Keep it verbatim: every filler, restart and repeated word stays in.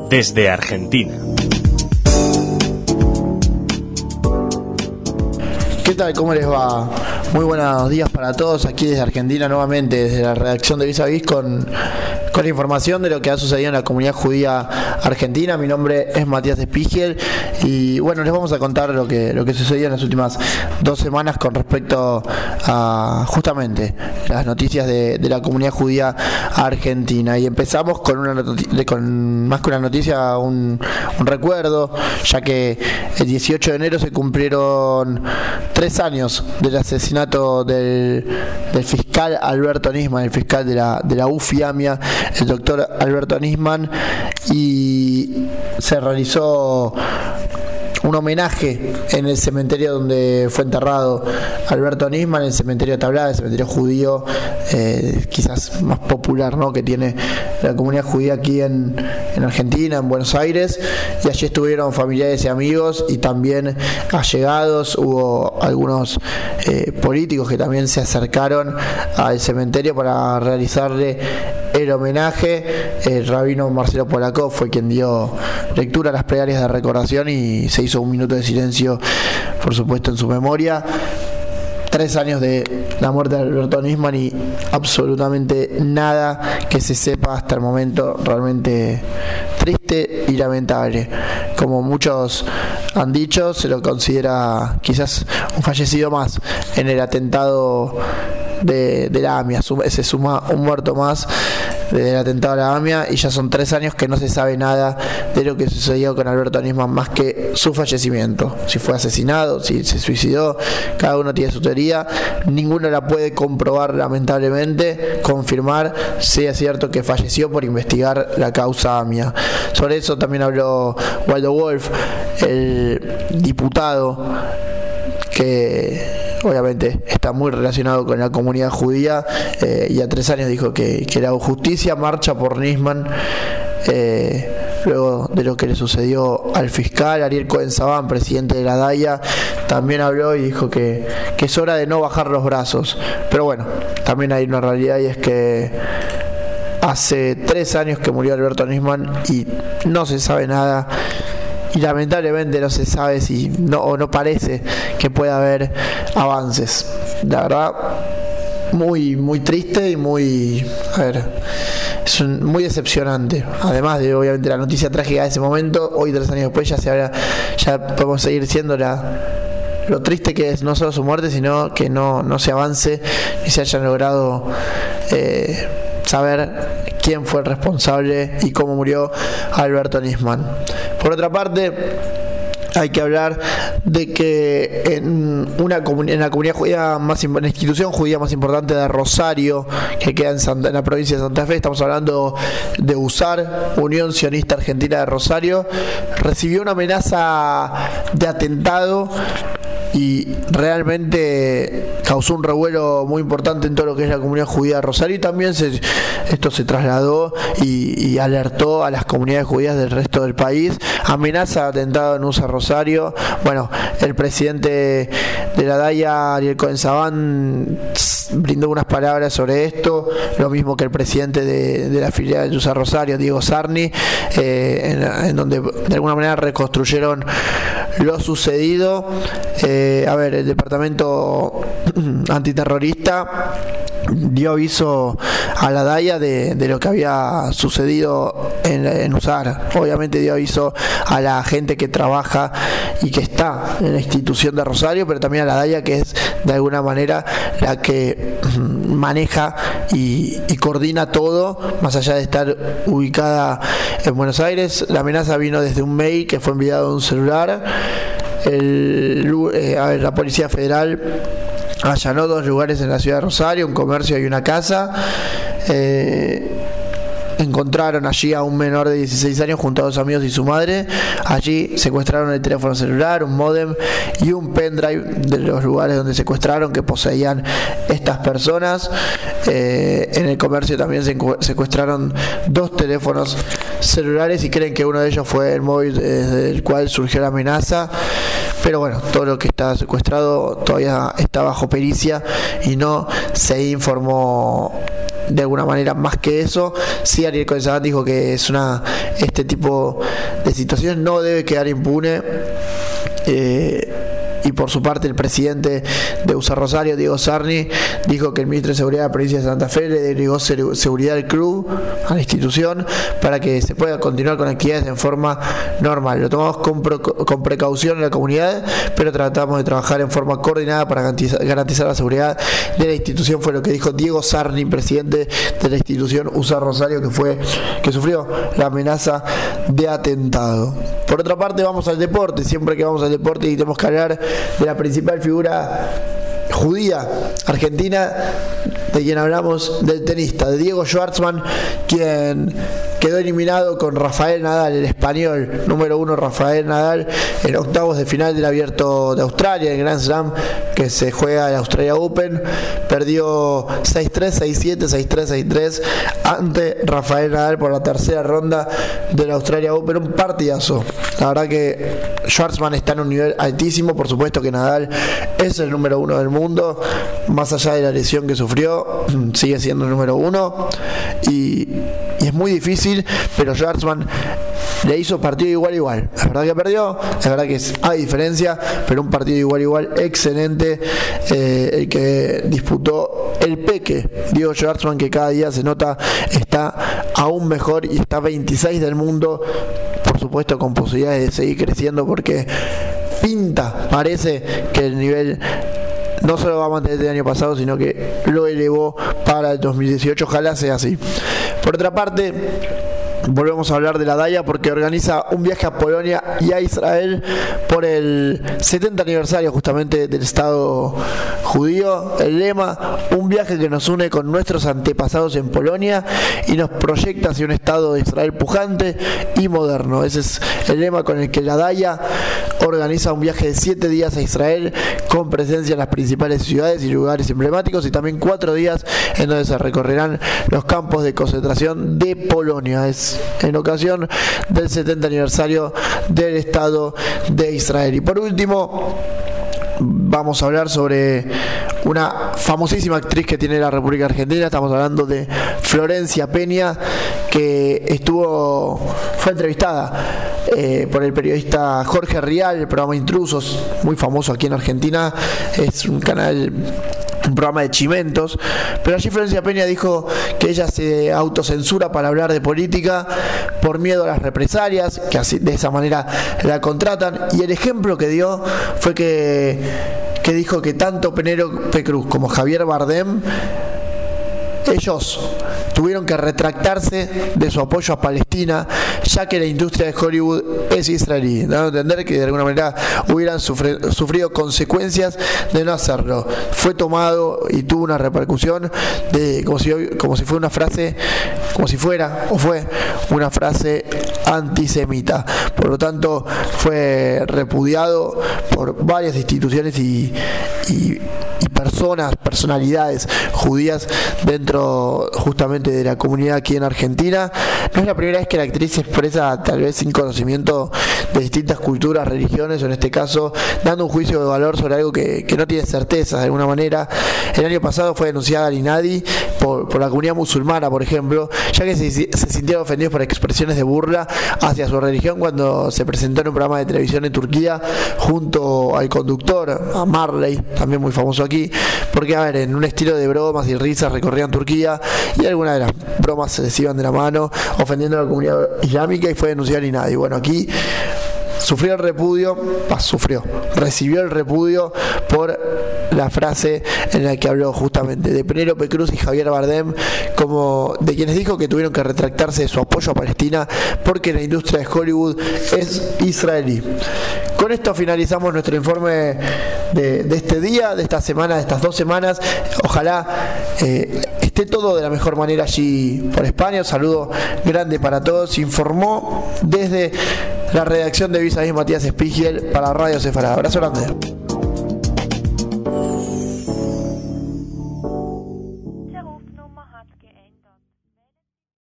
desde Argentina. ¿Qué tal? ¿Cómo les va? Muy buenos días para todos aquí desde Argentina, nuevamente desde la redacción de Vis a Vis con, con la información de lo que ha sucedido en la comunidad judía argentina. Mi nombre es Matías Espigiel y bueno, les vamos a contar lo que, lo que sucedió en las últimas dos semanas con respecto a justamente las noticias de, de la comunidad judía argentina. Y empezamos con una noticia, con más que una noticia, un, un recuerdo, ya que el dieciocho de enero se cumplieron tres años del asesinato del, del fiscal Alberto Nisman, el fiscal de la, de la U F I AMIA, el doctor Alberto Nisman, y se realizó un homenaje en el cementerio donde fue enterrado Alberto Nisman, el cementerio de Tablada, el cementerio judío eh, quizás más popular, ¿no?, que tiene la comunidad judía aquí en, en Argentina, en Buenos Aires, y allí estuvieron familiares y amigos y también allegados. Hubo algunos eh, políticos que también se acercaron al cementerio para realizarle el homenaje. El rabino Marcelo Polakov fue quien dio lectura a las plegarias de recordación y se hizo un minuto de silencio, por supuesto, en su memoria. Tres años de la muerte de Alberto Nisman y absolutamente nada que se sepa hasta el momento. Realmente triste y lamentable. Como muchos han dicho, se lo considera quizás un fallecido más en el atentado de, de la AMIA. Se suma un muerto más del atentado a la AMIA y ya son tres años que no se sabe nada de lo que sucedió con Alberto Nisman más que su fallecimiento. Si fue asesinado, si se suicidó, cada uno tiene su teoría. Ninguno la puede comprobar, lamentablemente, confirmar si es cierto que falleció por investigar la causa AMIA. Sobre eso también habló Waldo Wolf, el diputado que obviamente está muy relacionado con la comunidad judía, eh, y a tres años dijo que, que la justicia marcha por Nisman, eh, luego de lo que le sucedió al fiscal. Ariel Cohen-Sabán, presidente de la DAIA, también habló y dijo que, que es hora de no bajar los brazos. Pero bueno, también hay una realidad, y es que hace tres años que murió Alberto Nisman y no se sabe nada. Y lamentablemente no se sabe si no o no parece que pueda haber avances. La verdad, muy muy triste y muy, a ver, es un, muy decepcionante. Además de obviamente la noticia trágica de ese momento, hoy tres años después ya se habla, ya podemos seguir siendo la lo triste que es no solo su muerte, sino que no no se avance y se haya logrado eh, saber quién fue el responsable y cómo murió Alberto Nisman. Por otra parte, hay que hablar de que en una comuni- en la comunidad judía más en la institución judía más importante de Rosario, que queda en, Santa, en la provincia de Santa Fe, estamos hablando de U S A R, Unión Sionista Argentina de Rosario, recibió una amenaza de atentado y realmente causó un revuelo muy importante en todo lo que es la comunidad judía de Rosario, y también se, esto se trasladó y, y alertó a las comunidades judías del resto del país. Amenaza de atentado en U S A Rosario. Bueno, el presidente de la DAIA, Ariel Cohen-Sabán, brindó unas palabras sobre esto, lo mismo que el presidente de, de la filial de U S A Rosario, Diego Sarni, eh, en, en donde de alguna manera reconstruyeron lo sucedido. Eh, a ver, el departamento antiterrorista dio aviso a la DAIA de, de lo que había sucedido en, en U S A R. Obviamente dio aviso a la gente que trabaja y que está en la institución de Rosario, pero también a la DAIA, que es de alguna manera la que maneja y, y coordina todo, más allá de estar ubicada en Buenos Aires. La amenaza vino desde un mail que fue enviado a un celular. El, eh, a ver, la Policía Federal allanó dos lugares en la ciudad de Rosario, un comercio y una casa. Eh, encontraron allí a un menor de dieciséis años junto a dos amigos y su madre. Allí secuestraron el teléfono celular, un módem y un pendrive de los lugares donde secuestraron, que poseían estas personas. Eh, en el comercio también se secuestraron dos teléfonos celulares y creen que uno de ellos fue el móvil desde el cual surgió la amenaza. Pero bueno, todo lo que está secuestrado todavía está bajo pericia y no se informó de alguna manera más que eso. Sí, Ariel Cohen dijo que es una este tipo de situaciones no debe quedar impune. Eh, Y por su parte el presidente de U S A Rosario, Diego Sarni, dijo que el ministro de Seguridad de la provincia de Santa Fe le delegó seguridad al club, a la institución, para que se pueda continuar con actividades en forma normal. Lo tomamos con, pro, con precaución en la comunidad, pero tratamos de trabajar en forma coordinada para garantizar, garantizar la seguridad de la institución, fue lo que dijo Diego Sarni, presidente de la institución U S A Rosario, que fue que sufrió la amenaza de atentado. Por otra parte, vamos al deporte. Siempre que vamos al deporte y tenemos que hablar de la principal figura judía argentina, de quien hablamos, del tenista, de Diego Schwartzman, quien quedó eliminado con Rafael Nadal, el español número uno Rafael Nadal, en octavos de final del Abierto de Australia, el Grand Slam que se juega en Australia Open. Perdió seis tres, seis siete, seis tres, seis tres ante Rafael Nadal por la tercera ronda del Australia Open. Un partidazo. La verdad que Schwartzman está en un nivel altísimo. Por supuesto que Nadal es el número uno del mundo, más allá de la lesión que sufrió, sigue siendo el número uno y, y es muy difícil, pero Schwartzman le hizo partido igual igual. Es verdad que perdió, es verdad que hay diferencia, pero un partido igual igual excelente, eh, el que disputó el Peque Diego Schwartzman, que cada día se nota está aún mejor y está veintiséis del mundo, por supuesto con posibilidades de seguir creciendo, porque pinta, parece que el nivel no solo va a mantener el año pasado, sino que lo elevó para el dos mil dieciocho. Ojalá sea así. Por otra parte, volvemos a hablar de la Daya, porque organiza un viaje a Polonia y a Israel por el setenta aniversario justamente del Estado judío. El lema: un viaje que nos une con nuestros antepasados en Polonia y nos proyecta hacia un Estado de Israel pujante y moderno. Ese es el lema con el que la Daya organiza un viaje de siete días a Israel, con presencia en las principales ciudades y lugares emblemáticos, y también cuatro días en donde se recorrerán los campos de concentración de Polonia. Es en ocasión del setenta aniversario del Estado de Israel. Y por último, vamos a hablar sobre una famosísima actriz que tiene la República Argentina. Estamos hablando de Florencia Peña, que estuvo fue entrevistada eh, por el periodista Jorge Rial, el programa Intrusos, muy famoso aquí en Argentina. Es un canal, un programa de chimentos, pero allí Florencia Peña dijo que ella se autocensura para hablar de política por miedo a las represalias, que así, de esa manera la contratan, y el ejemplo que dio fue que, que dijo que tanto Penélope Cruz como Javier Bardem, ellos tuvieron que retractarse de su apoyo a Palestina, ya que la industria de Hollywood es israelí, dando a entender que de alguna manera hubieran sufrido, sufrido consecuencias de no hacerlo. Fue tomado y tuvo una repercusión de como si como si fuera una frase, como si fuera o fue una frase antisemita. Por lo tanto, fue repudiado por varias instituciones y, y, y personas, personalidades judías dentro justamente de la comunidad aquí en Argentina. No es la primera vez que la actriz se expresa, tal vez sin conocimiento de distintas culturas, religiones, o en este caso dando un juicio de valor sobre algo que, que no tiene certeza de alguna manera. El año pasado fue denunciada al INADI por, por la comunidad musulmana, por ejemplo, ya que se, se sintieron ofendidos por expresiones de burla hacia su religión cuando se presentó en un programa de televisión en Turquía junto al conductor, a Marley, también muy famoso aquí, porque a ver, en un estilo de bromas y risas recorrían Turquía y algunas de las bromas se les iban de la mano, ofendiendo a la comunidad islámica, y fue denunciado al INADI. Bueno, aquí sufrió el repudio, bah, sufrió, recibió el repudio por la frase en la que habló justamente de Penélope Cruz y Javier Bardem, como de quienes dijo que tuvieron que retractarse de su apoyo a Palestina porque la industria de Hollywood es israelí. Con esto finalizamos nuestro informe de, de este día, de esta semana, de estas dos semanas. Ojalá eh, esté todo de la mejor manera allí por España. Un saludo grande para todos. Informó desde la redacción de Vis a Vis Matías Spiegel para Radio Sefarad. Abrazo grande.